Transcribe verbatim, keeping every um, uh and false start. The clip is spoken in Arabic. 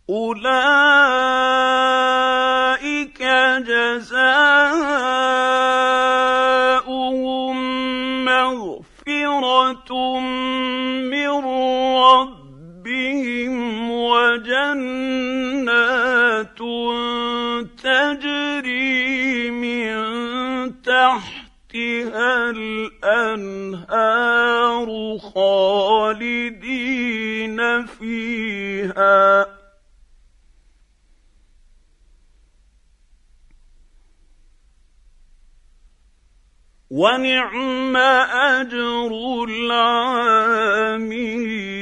أولئك جزاؤهم مغفرة من ربهم وجنات تجري من تحتها الأنهار خالدين فيها ونعم أجر العاملين.